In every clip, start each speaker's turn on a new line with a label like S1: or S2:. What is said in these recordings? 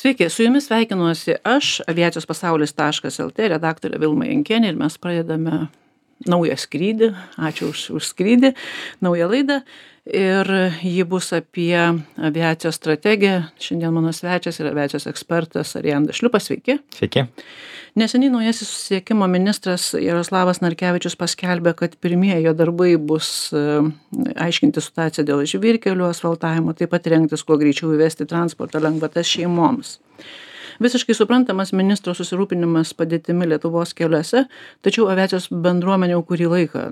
S1: Sveiki, su jumis sveikinuosi aš, aviacijos pasaulis.lt, redaktorė Vilma Jankienė ir mes pradedame naują skrydį. Ačiū už skrydį, naują laidą. Ir ji bus apie aviacijos strategiją. Šiandien mano svečias yra aviacijos ekspertas Ariandas Šliupas. Sveiki.
S2: Sveiki.
S1: Neseniai naujasis susisiekimo ministras Jaroslavas Narkevičius paskelbė, kad pirmieji jo darbai bus aiškinti situaciją dėl žvyrkelių asfaltavimo, taip pat rengtis kuo greičiau įvesti transporto lengvatas šeimoms. Visiškai suprantamas ministro susirūpinimas padėtimi Lietuvos keliuose, tačiau aviacijos bendruomenė jau kurį laiką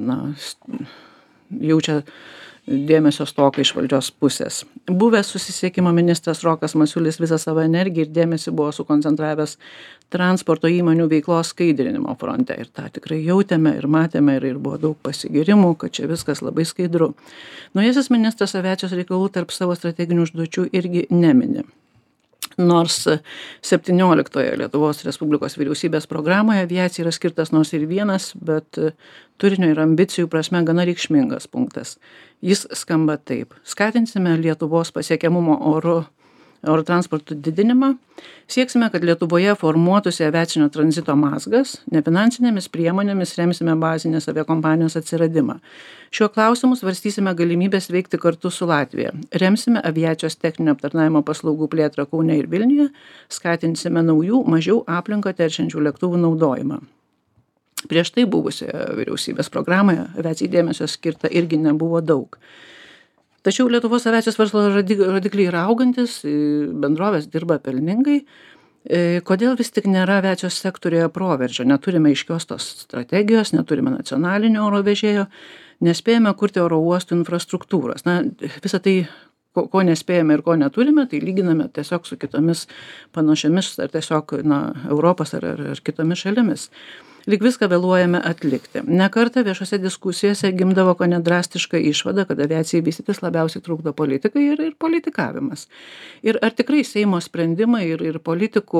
S1: jaučia dėmesio stoką iš valdžios pusės. Buvęs susisiekimo ministras Rokas Masiulis visą savo energiją ir dėmesį buvo sukoncentravęs transporto įmonių veiklos skaidrinimo fronte. Ir tą tikrai jautėme ir matėme ir buvo daug pasigyrimų, kad čia viskas labai skaidru. Naujasis ministras aviacijos reikalų tarp savo strateginių užduočių irgi nemini. Nors 17-oje Lietuvos Respublikos vyriausybės programoje aviacija yra skirtas nors ir vienas, bet turinio ir ambicijų prasme gana reikšmingas punktas. Jis skamba taip. Skatinsime Lietuvos pasiekiamumo oro transporto didinimą. Sieksime, kad Lietuvoje formuotųsi aviacinio tranzito mazgas. Nefinansinėmis priemonėmis remsime bazinės aviakompanijos atsiradimą. Šiuo klausimu svarstysime galimybės veikti kartu su Latvija. Remsime aviacijos techninio aptarnavimo paslaugų plėtrą Kaune ir Vilniuje. Skatinsime naujų, mažiau aplinką teršiančių lėktuvų naudojimą. Prieš tai buvusioje vyriausybės programoje aviacijai dėmesio skirta irgi nebuvo daug. Tačiau Lietuvos aviacijos verslo rodikliai yra augantis, bendrovės dirba pelningai. Kodėl vis tik nėra aviacijos sektorijoje proveržio? Neturime aiškios tos strategijos, neturime nacionalinio oro vežėjo, nespėjame kurti oro uostų infrastruktūros. Visą tai, ko nespėjame ir ko neturime, tai lyginame tiesiog su kitomis panašiamis ar tiesiog Europos ar kitomis šalimis. Lyg viską vėluojame atlikti. Ne kartą viešose diskusijose gimdavo kone drastiška išvada, kad aviacijai vystytis labiausiai trukdo politikai ir politikavimas. Ir ar tikrai Seimo sprendimai ir politikų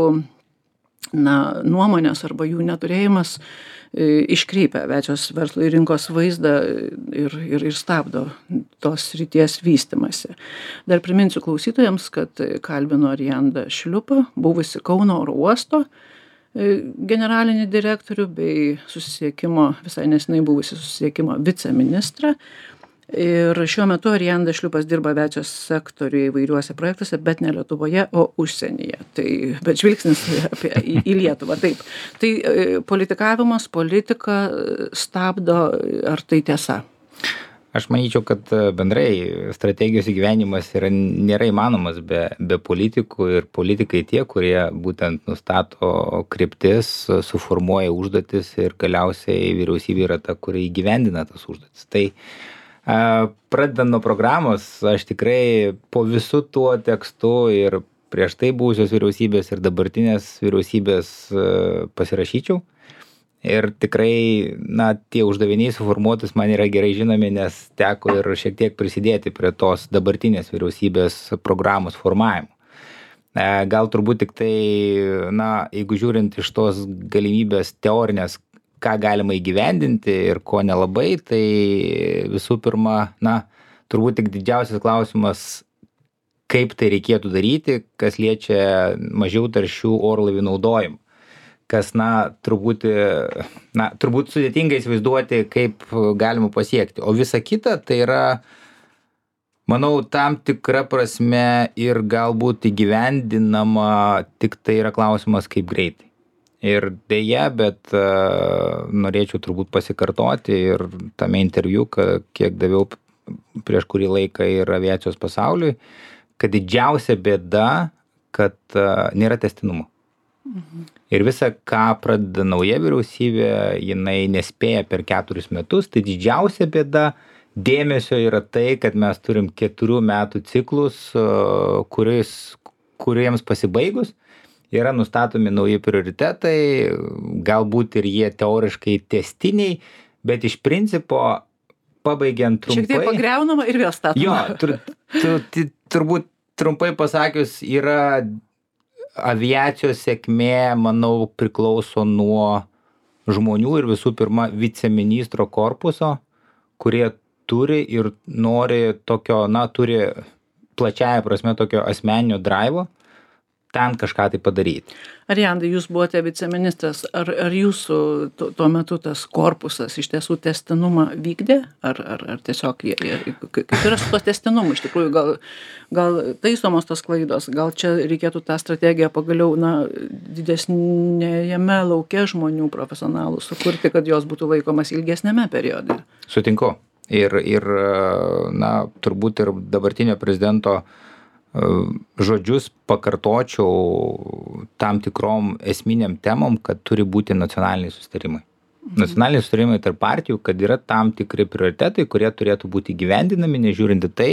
S1: nuomonės arba jų neturėjimas iškreipia aviacijos verslo ir rinkos vaizdą ir stabdo tos srities vystymasi. Dar priminsiu klausytojams, kad kalbino Ariandą Šliupą, buvusi Kauno oro uosto generalinį direktorių bei visai nesenai buvusi susisiekimo viceministrą. Ir šiuo metu Ariandas Šliupas dirba aviacijos sektoriuje įvairiuose projektuose, bet ne Lietuvoje, o užsienyje. Bet žvilgsnis į Lietuvą, taip. Tai politikavimas, politika stabdo, ar tai tiesa?
S2: Aš manyčiau, kad bendrai strategijos įgyvenimas nėra įmanomas be politikų ir politikai tie, kurie būtent nustato kryptis, suformuoja užduotis ir galiausiai vyriausybė yra ta, kuri įgyvendina tas užduotis. Tai pradedant nuo programos, aš tikrai po visų tuo tekstu ir prieš tai buvusios vyriausybės ir dabartinės vyriausybės pasirašyčiau. Ir tikrai, tie uždaviniai suformuotis man yra gerai žinomi, nes teko ir šiek tiek prisidėti prie tos dabartinės vyriausybės programos formavimo. Gal turbūt tik tai, jeigu žiūrint iš tos galimybės teorinės, ką galima įgyvendinti ir ko nelabai, tai visų pirma, turbūt tik didžiausias klausimas, kaip tai reikėtų daryti, kas liečia mažiau taršių orlaivių naudojimą. Kas, turbūt sudėtinga įsivaizduoti, kaip galima pasiekti. O visa kita tai yra, manau, tam tikra prasme ir galbūt įgyvendinama, tik tai yra klausimas, kaip greitai. Ir deja, bet norėčiau turbūt pasikartoti ir tame interviu, kiek daviau prieš kurį laiką ir aviacijos pasauliui, kad didžiausia bėda, kad nėra tęstinumo. Ir visa, ką pradeda nauja vyriausybė, jinai nespėja per 4 metus, tai didžiausia bėda dėmesio yra tai, kad mes turim 4 metų ciklus, kuriems pasibaigus yra nustatomi nauji prioritetai, galbūt ir jie teoriškai tęstiniai, bet iš principo pabaigiant trumpai.
S1: Šiek tiek pagriaunama ir vėl statoma.
S2: Jo, turbūt trumpai pasakius yra aviacijos sėkmė, manau, priklauso nuo žmonių ir visų pirma viceministro korpuso, kurie turi ir nori tokio, turi plačiaja prasme tokio asmeninio drivo, ten kažką tai padaryti.
S1: Ariandai, jūs buvote viceministras, ar jūsų tuo metu tas korpusas iš tiesų tęstinumą vykdė, ar tiesiog kaip yra su to tęstinumu, iš tikrųjų gal taisomos tos klaidos, gal čia reikėtų tą strategiją pagaliau didesnėme lauke žmonių profesionalų sukurti, kad jos būtų laikomas ilgesnėme periode.
S2: Sutinku. Ir turbūt ir dabartinio prezidento žodžius pakartočiau tam tikrom esminiam temom, kad turi būti nacionaliniai susitarimai. Nacionaliniai susitarimai tarp partijų, kad yra tam tikri prioritetai, kurie turėtų būti įgyvendinami, nežiūrint į tai,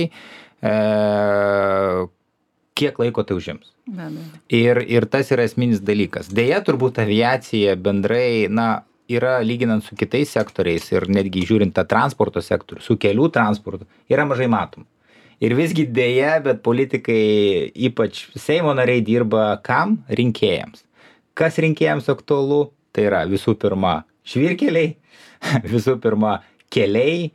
S2: kiek laiko tai užims. Ir tas yra esminis dalykas. Deja, turbūt aviacija bendrai, yra lyginant su kitais sektoriais ir netgi žiūrint tą transporto sektorių, su kelių transportu, yra mažai matoma. Ir visgi dėja, bet politikai, ypač Seimo nariai, dirba kam? Rinkėjams. Kas rinkėjams aktualu? Tai yra visų pirma žvyrkeliai, visų pirma keliai,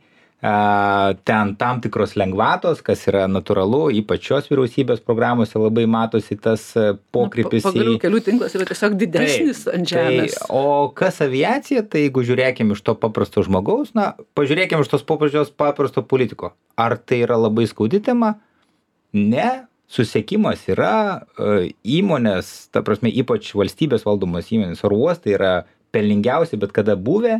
S2: ten tam tikros lengvatos, kas yra natūralu, ypač šios vyriausybės programose labai matosi tas pokrypis.
S1: Pagaliau kelių tinklas yra tiesiog didesnis ant žemės.
S2: O kas aviacija, tai jeigu žiūrėkim iš to paprasto žmogaus, pažiūrėkim iš tos paprasto politiko. Ar tai yra labai skaudi tema? Ne. Susiekimas yra įmonės, ta prasme, ypač valstybės valdomos įmonės, oro uostai yra pelningiausi, bet kada buvę.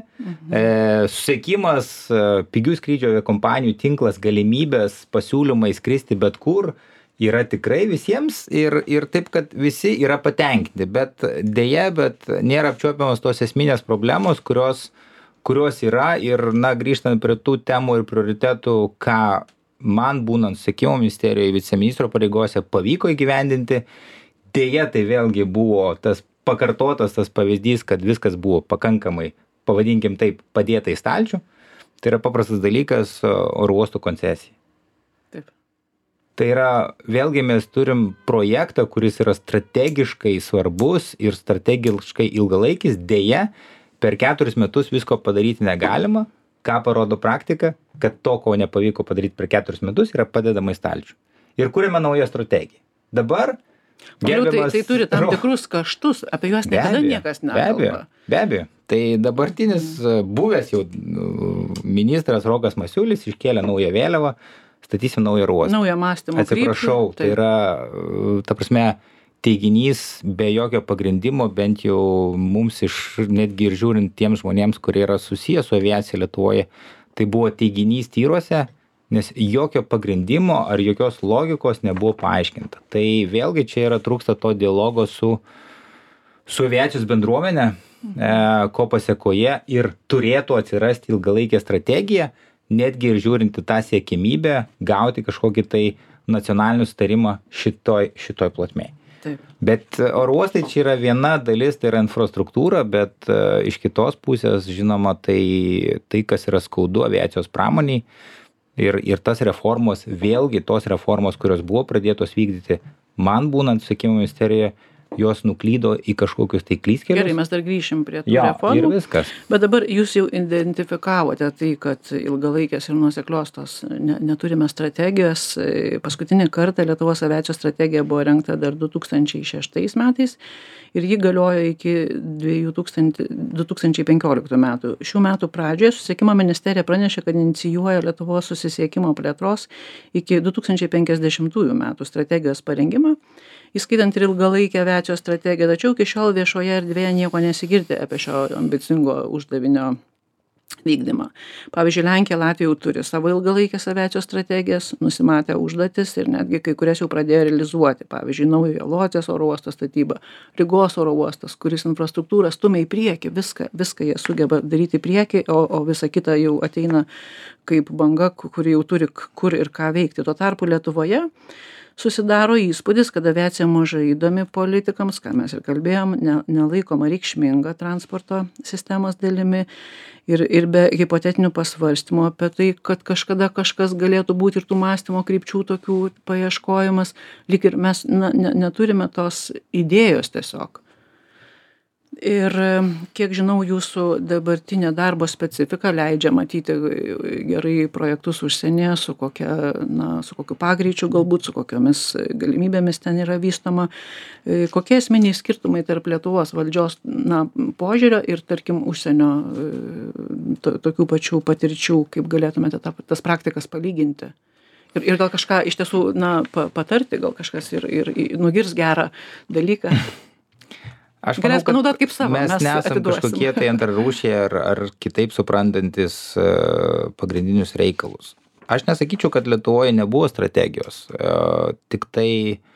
S2: Susiekimas, pigių skrydžio kompanijų tinklas, galimybės, pasiūlymai skristi bet kur yra tikrai visiems ir taip, kad visi yra patenkinti. Bet dėja, nėra apčiuopiamos tos esminės problemos, kurios yra ir, grįžtant prie tų temų ir prioritetų, ką man būnant susisiekimo ministerijoje viceministro pareigose pavyko įgyvendinti. Dėja, tai vėlgi buvo tas pakartotas tas pavyzdys, kad viskas buvo pakankamai, pavadinkim taip, padėta į stalčių. Tai yra paprastas dalykas oro uosto koncesija.
S1: Taip.
S2: Tai yra, vėlgi mes turim projektą, kuris yra strategiškai svarbus ir strategiškai ilgalaikis. Dėja, per 4 metus visko padaryti negalima. Ką parodo praktika, kad to, ko nepavyko padaryti per 4 metus, yra padedama į stalčių. Ir kuriame naują strategiją. Dabar
S1: Tai turi tam tikrus kaštus, apie juos niekada niekas nekalba.
S2: Be abejo. Tai dabartinis buvęs jau ministras Rokas Masiulis iškėlė naują vėliavą, statysim naują oro uostą.
S1: Naują mąstymo kryptį.
S2: Atsiprašau, tai yra, ta prasme, teiginys be jokio pagrindimo, bent jau mums netgi ir žiūrint tiems žmonėms, kurie yra susiję su aviacija Lietuvoje, tai buvo teiginys tyruose, nes jokio pagrindimo ar jokios logikos nebuvo paaiškinta. Tai vėlgi čia yra trūksta to dialogo su aviacijos bendruomenė, ko pasekoje ir turėtų atsirasti ilgalaikė strategija, netgi ir žiūrint į tą siekimybę gauti kažkokį tai nacionalinį sutarimą šitoj plotmėje. Bet oro uostai čia yra viena dalis, tai yra infrastruktūra, bet iš kitos pusės, žinoma, tai kas yra skaudu aviacijos pramoniai, ir tas reformos, vėlgi tos reformos, kurios buvo pradėtos vykdyti, man būnant susisiekimo ministerijoje, jos nuklydo į kažkokius tai klystkelius.
S1: Gerai, mes dar grįšim prie tų reformų.
S2: Ir viskas.
S1: Bet dabar jūs jau identifikavote tai, kad ilgalaikės ir nuoseklios tos neturime strategijos. Paskutinį kartą Lietuvos aviacijos strategija buvo rengta dar 2006 metais ir ji galiojo iki 2015 metų. Šių metų pradžioje susisiekimo ministerija pranešė, kad inicijuoja Lietuvos susisiekimo plėtros iki 2050 metų strategijos parengimą, įskaitant ir ilgalaikę aviacijos strategiją, tačiau iki šiol viešoje erdvėje nieko nesigirdi apie šio ambicingo uždavinio vykdymą. Pavyzdžiui, Lenkija, Latvija jau turi savo ilgalaikės aviacijos strategijas, nusimatę užduotis ir netgi kai kurias jau pradėjo realizuoti. Pavyzdžiui, naujojo Lodzės oro uosto statyba, Rygos oro uostas, kuris infrastruktūrą stumia į priekį, viską jie sugeba daryti į priekį, o visa kita jau ateina kaip banga, kuri jau turi kur ir ką veikti. Tuo tarpu Lietuvoje susidaro įspūdis, kad aviacija mažai įdomi politikams, ką mes ir kalbėjom, nelaikoma reikšminga transporto sistemos dalimi ir be hipotetinių pasvarstymų apie tai, kad kažkada kažkas galėtų būti ir tų mąstymo krypčių tokių paieškojimas, lyg ir mes neturime tos idėjos tiesiog. Ir kiek žinau, jūsų dabartinė darbo specifika leidžia matyti gerai projektus užsienyje, su kokiu pagreičiu, galbūt su kokiomis galimybėmis ten yra vystoma. Kokie esminiai skirtumai tarp Lietuvos valdžios požiūrio ir, tarkim, užsienio tokių pačių patirčių, kaip galėtumėte tas praktikas palyginti? Ir gal kažką iš tiesų patarti, gal kažkas ir nugirs gerą dalyką.
S2: Aš manau,
S1: panaudot kaip savo,
S2: mes nesam kažkokie tai antrarūšiai ar kitaip suprantantis pagrindinius reikalus. Aš nesakyčiau, kad Lietuvoje nebuvo strategijos. Tik tai,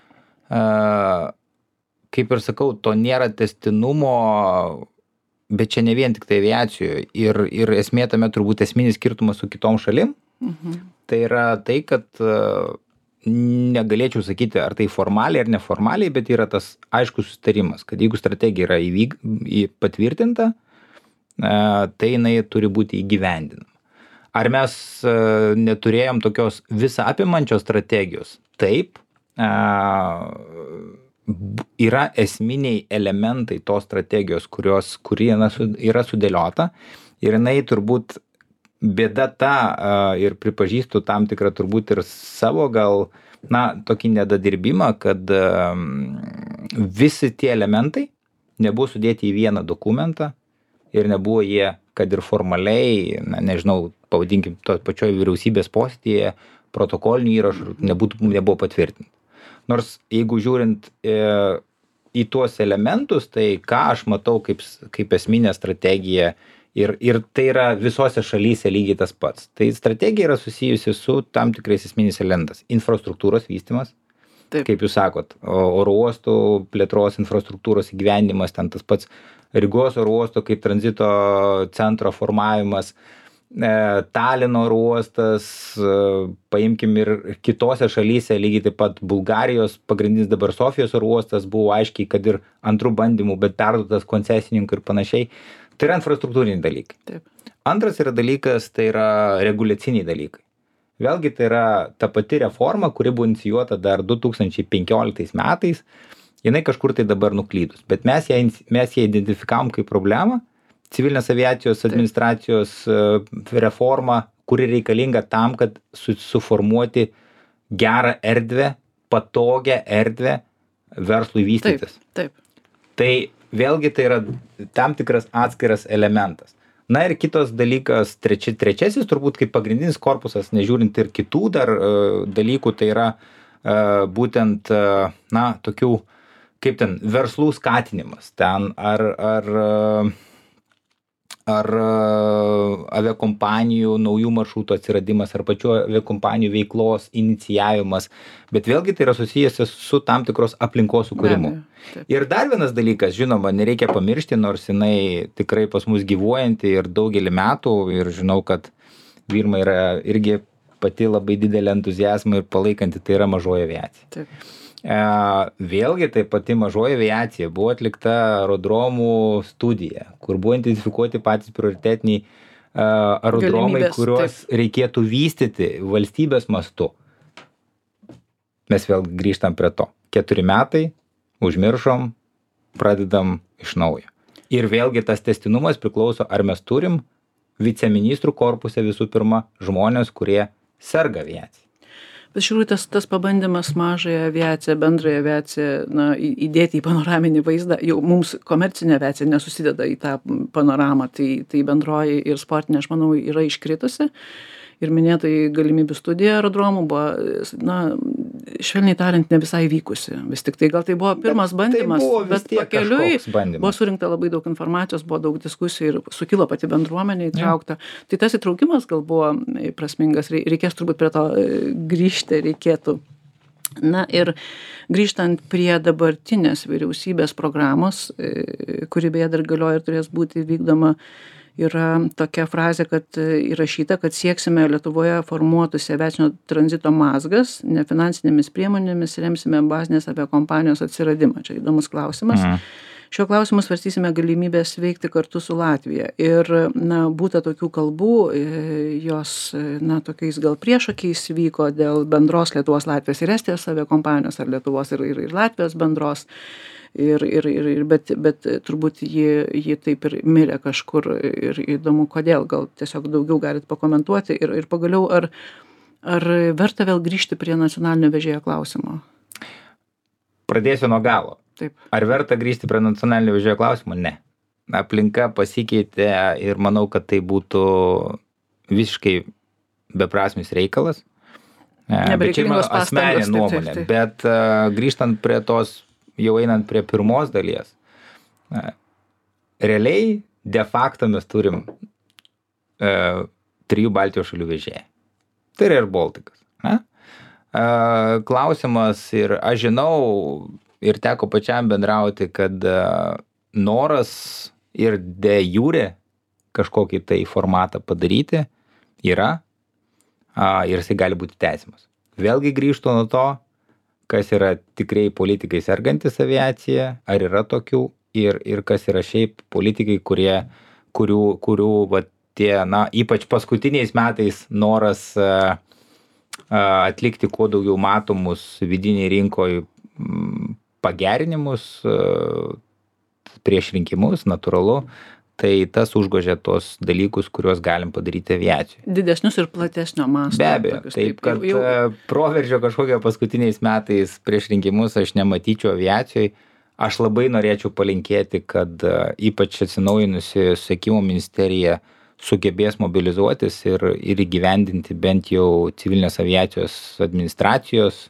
S2: kaip ir sakau, to nėra tęstinumo, bet čia ne vien tik tai aviacijoje. Ir esmė tame turbūt esminis skirtumas su kitom šalim. Tai yra tai, kad negalėčiau sakyti, ar tai formaliai ar neformaliai, bet yra tas aiškus susitarimas, kad jeigu strategija yra patvirtinta, tai jinai turi būti įgyvendinama. Ar mes neturėjom tokios visą apimančios strategijos? Taip, yra esminiai elementai tos strategijos, kuri yra sudėliota, ir jinai turbūt bėda ta, ir pripažįstu tam tikrą turbūt ir savo gal, tokį nedadirbimą, kad visi tie elementai nebuvo sudėti į vieną dokumentą ir nebuvo jie, kad ir formaliai, nežinau, pavadinkim, to pačioje vyriausybės posėdyje protokolinių įrašų nebuvo patvirtinti. Nors jeigu žiūrint į tuos elementus, tai ką aš matau kaip esminę strategiją, ir tai yra visose šalyse lygiai tas pats. Tai strategija yra susijusi su tam tikrais esminiais elementais. Infrastruktūros vystymas, taip, kaip jūs sakot, oro uostų plėtros infrastruktūros įgyvendinimas, ten tas pats Rygos oro uosto kaip tranzito centro formavimas, Talino oro uostas, paimkim ir kitose šalyse, lygiai taip pat Bulgarijos pagrindinis dabar Sofijos oro uostas buvo aiškiai, kad ir antrų bandymų, bet perduotas koncesininkų ir panašiai. Tai yra infrastruktūriniai dalykai. Taip. Antras yra dalykas, tai yra reguliaciniai dalykai. Vėlgi tai yra ta pati reforma, kuri buvo inicijuota dar 2015 metais, jinai kažkur tai dabar nuklydus, bet mes ją identifikavom kaip problemą, civilinės aviacijos administracijos reforma, kuri reikalinga tam, kad suformuoti gerą erdvę, patogią erdvę verslui vystytis.
S1: Taip.
S2: Tai vėlgi tai yra tam tikras atskiras elementas. Na ir kitas dalykas, trečiasis turbūt kaip pagrindinis korpusas, nežiūrint ir kitų dar dalykų, tai yra būtent, tokių, kaip ten, verslų skatinimas. Ten ar aviakompanijų naujų maršrutų atsiradimas, ar pačių aviakompanijų veiklos inicijavimas, bet vėlgi tai yra susijęs su tam tikros aplinkos sukūrimu. Ir dar vienas dalykas, žinoma, nereikia pamiršti, nors jinai tikrai pas mus gyvuojanti ir daugelį metų, ir žinau, kad Virma yra irgi pati labai didelė entuziazmą ir palaikanti, tai yra mažoji aviacija.
S1: Taip.
S2: Vėlgi tai pati mažoji aviacija buvo atlikta aerodromų studija, kur buvo identifikuoti patys prioritetiniai aerodromai, kuriuos reikėtų vystyti valstybės mastu. Mes vėl grįžtam prie to. 4 metai, užmiršom, pradedam iš naujo. Ir vėlgi tas tęstinumas priklauso, ar mes turim viceministrų korpuse visų pirma žmonės, kurie serga aviaciją.
S1: Bet iš tikrųjų tas pabandymas mažąją aviaciją, bendrąją aviaciją įdėti į panoraminį vaizdą, jau mums komercinė aviacija nesusideda į tą panoramą, tai bendroji ir sportinė, aš manau, yra iškritusi. Ir minėtai galimybių studija aerodromų buvo, švelniai tariant, ne visai vykusi. Vis tik tai gal tai buvo pirmas bandymas, bet pakeliui buvo surinkta labai daug informacijos, buvo daug diskusijų ir sukilo pati bendruomenė įtraukta. Tai tas įtraukimas gal buvo prasmingas, reikės turbūt prie to grįžti reikėtų. Na ir grįžtant prie dabartinės vyriausybės programos, kuri beje dar galioja ir turės būti vykdoma, yra tokia frazė, kad įrašyta, kad sieksime Lietuvoje formuotųsi aviacinio tranzito mazgas, nefinansinėmis priemonėmis remsime bazinės aviakompanijos atsiradimą. Čia įdomus klausimas. Šiuo klausimu svarstysime galimybės veikti kartu su Latvija. Ir, būta tokių kalbų, jos, tokiais gal priešokiais vyko dėl bendros Lietuvos, Latvijos ir Estijos aviakompanijos ar Lietuvos ir Latvijos bendros. Bet turbūt ji taip ir mirė kažkur ir įdomu, kodėl, gal tiesiog daugiau galit pakomentuoti ir pagaliau, ar verta vėl grįžti prie nacionalinio vežėjo klausimo?
S2: Pradėsiu nuo galo.
S1: Taip.
S2: Ar verta grįžti prie nacionalinio vežėjo klausimo? Ne. Aplinka pasikeitė ir manau, kad tai būtų visiškai beprasmis reikalas. Bet čia mano asmeninė nuomonė.
S1: Taip.
S2: Bet grįžtant prie tos, jau einant prie pirmos dalies, realiai de facto mes turim 3 Baltijos šalių vežėjai. Tai yra ir Baltikas. Klausimas, ir aš žinau, ir teko pačiam bendrauti, kad noras ir de jure kažkokį tai formatą padaryti yra, ir jisai gali būti tęsimas. Vėlgi grįžtu nuo to, kas yra tikrai politikai sergantis aviacija, ar yra tokių, ir kas yra šiaip politikai, kurių va, tie, ypač paskutiniais metais noras atlikti kuo daugiau matomus vidiniai rinkoje pagerinimus prieš rinkimus, natūralu, tai tas užgožia tos dalykus, kuriuos galim padaryti aviacijoje.
S1: Didesnius ir platesnio masto.
S2: Be abejo, taip, kad proveržio kažkokio paskutiniais metais prieš rinkimus aš nematyčiau aviacijoje. Aš labai norėčiau palinkėti, kad ypač atsinaujinusi susisiekimo ministerija sugebės mobilizuotis ir įgyvendinti bent jau civilinės aviacijos administracijos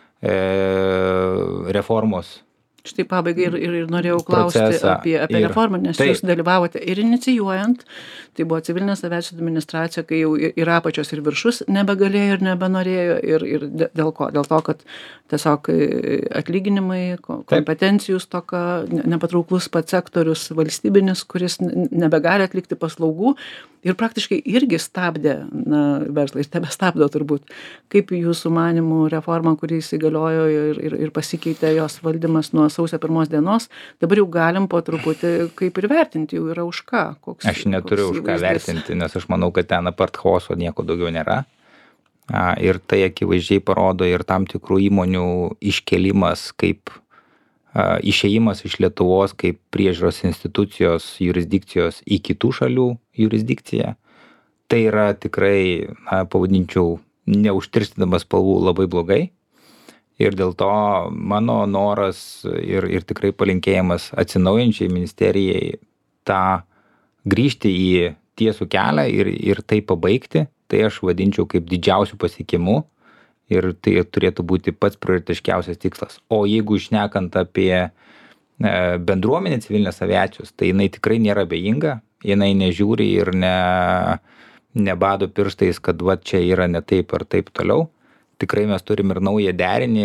S2: reformos.
S1: Štai pabaigai ir norėjau klausti apie reformą, nes jūs dalyvavote ir inicijuojant, tai buvo civilinės aviacijos administracija, kai jau ir apačios ir viršus nebegalėjo ir nebenorėjo, ir dėl ko? Dėl to, kad tiesiog atlyginimai, kompetencijų stoka, nepatrauklus pats sektorius valstybinis, kuris nebegali atlikti paslaugų ir praktiškai irgi stabdė verslą, ir tebestabdo turbūt. Kaip jūsų manymų reforma, kuri įsigaliojo ir pasikeitė jos valdymas nuo sausio 1 dienos, dabar jau galim po truputį kaip ir vertinti, jau yra už ką.
S2: Aš neturiu už ką vertinti, nes aš manau, kad ten apart chaoso nieko daugiau nėra. Ir tai akivaizdžiai parodo ir tam tikrų įmonių iškėlimas kaip išėjimas iš Lietuvos kaip priežiūros institucijos jurisdikcijos į kitų šalių jurisdikciją. Tai yra tikrai, pavadinčiau, neužtirstinamas spalvų labai blogai. Ir dėl to mano noras ir tikrai palinkėjimas atsinaujančiai ministerijai tą grįžti į tiesų kelią ir tai pabaigti, tai aš vadinčiau kaip didžiausių pasiekimų. Ir tai turėtų būti pats prioritiškiausias tikslas. O jeigu šnekant apie bendruomenę civilinės aviacijos, tai jinai tikrai nėra abejinga, jinai nežiūri ir nebado pirštais, kad va čia yra ne taip ar taip toliau. Tikrai mes turim ir naują derinį,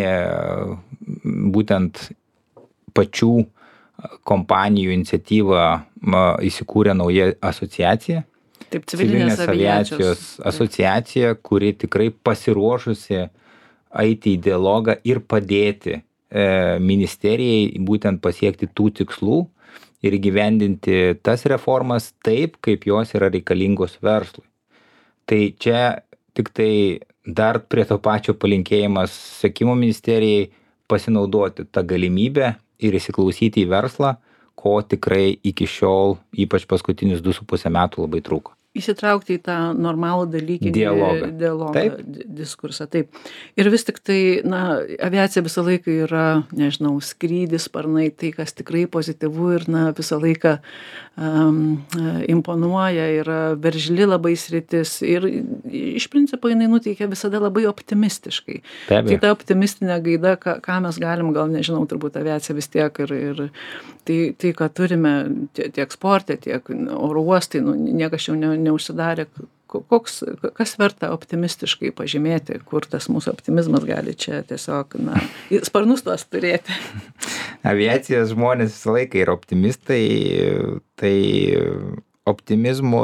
S2: būtent pačių kompanijų iniciatyvą įsikūrė nauja asociacija.
S1: Taip, civilinės aviacijos
S2: asociacija, kuri tikrai pasiruošusi eiti į dialogą ir padėti ministerijai būtent pasiekti tų tikslų ir įgyvendinti tas reformas taip, kaip jos yra reikalingos verslui. Tai čia tik tai dar prie to pačio palinkėjimas susisiekimo ministerijai pasinaudoti tą galimybę ir įsiklausyti į verslą, ko tikrai iki šiol, ypač paskutinius 2,5 metų labai trūko.
S1: Įsitraukti į tą normalų dalykinį dialogą, diskursą. Taip. Ir vis tik tai, aviacija visą laiką yra, nežinau, skrydis, sparnai, tai kas tikrai pozityvu ir visą laiką imponuoja, yra veržli labai sritis ir iš principo jinai nuteikia visada labai optimistiškai. Tai ta optimistinė gaida, ką mes galim, gal nežinau, turbūt aviacija vis tiek ir tai, ką turime tiek sporte, tiek oro uostai, niekas jau neužsidarė. Kas verta optimistiškai pažymėti, kur tas mūsų optimizmas gali čia tiesiog, sparnus tuos turėti.
S2: Aviacijos žmonės visą laiką yra optimistai, tai optimizmo,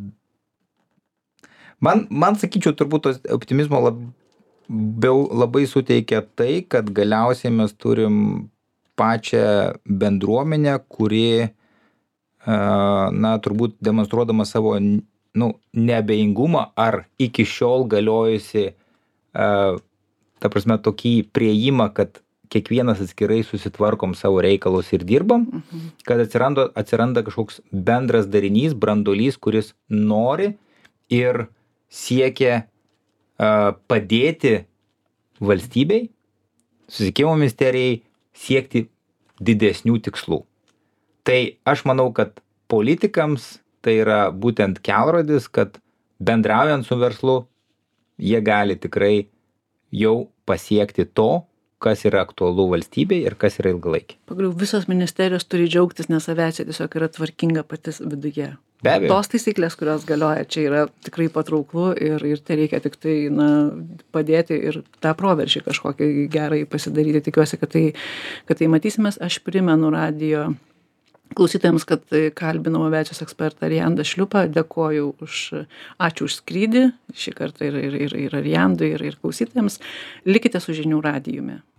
S2: man sakyčiau, turbūt optimizmo labai suteikia tai, kad galiausiai mes turim pačią bendruomenę, kuri, na, turbūt demonstruodama savo, neabejingumą ar iki šiol galiojusi, ta prasme, tokį priėjimą, kad kiekvienas atskirai susitvarkom savo reikalus ir dirbam, kad atsiranda kažkoks bendras darinys, branduolys, kuris nori ir siekia padėti valstybei, susisiekimo ministerijai siekti didesnių tikslų. Tai aš manau, kad politikams tai yra būtent kelrodis, kad bendraujant su verslu, jie gali tikrai jau pasiekti to, kas yra aktualu valstybei ir kas yra ilgalaikė.
S1: Pagaliau visos ministerijos turi džiaugtis, nes aviacija tiesiog yra tvarkinga patys viduje.
S2: Be abejo.
S1: Tos taisyklės, kurios galioja, čia yra tikrai patrauklu ir tai reikia tik tai, padėti ir tą proveržį kažkokį gerai pasidaryti. Tikiuosi, kad tai matysimės. Aš primenu radijo klausytojams, kad kalbinau aviacijos ekspertą Arijandą Šliupą. Dėkoju ačiū už skrydį šį kartą ir Arijandui, ir klausytojams. Likite su žinių radijumi.